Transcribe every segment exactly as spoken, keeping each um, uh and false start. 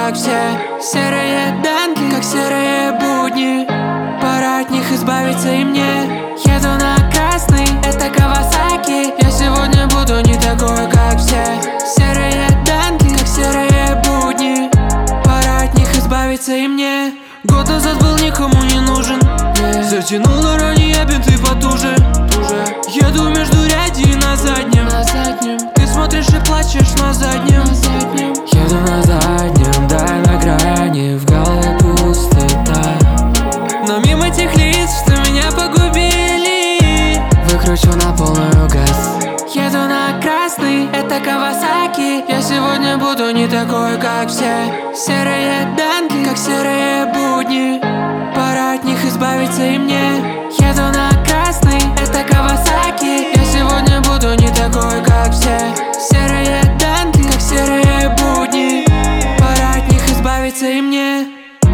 как все. Серые денки, как серые будни, пора от них избавиться и мне. Еду на красный, это Кавасаки. Я сегодня буду не такой, как все. Серые денки, как серые будни, пора от них избавиться и мне. Год назад был никому не нужен, yeah. Затянул на ранее бинты потуже, туже. Еду между ряди на заднем, на заднем. Ты смотришь и плачешь на заднем, на заднем. Еду на заднем, да на грани, в голове пустота. Но мимо тех лиц, что меня погубили, выкручу на полную газ. Еду на красный, это Кавасаки. Я сегодня буду не такой, как все. Серые денки, как серые будни, пора от них избавиться и мне. Еду на красный, это Кавасаки. Я сегодня буду не такой, как все. Серые денки, как серые будни, пора от них избавиться и мне.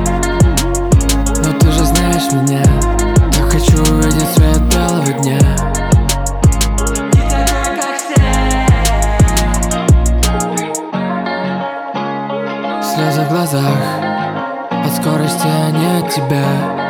Но ты же знаешь меня, я хочу увидеть свет белого дня. Слезы в глазах, от скорости, а не от тебя.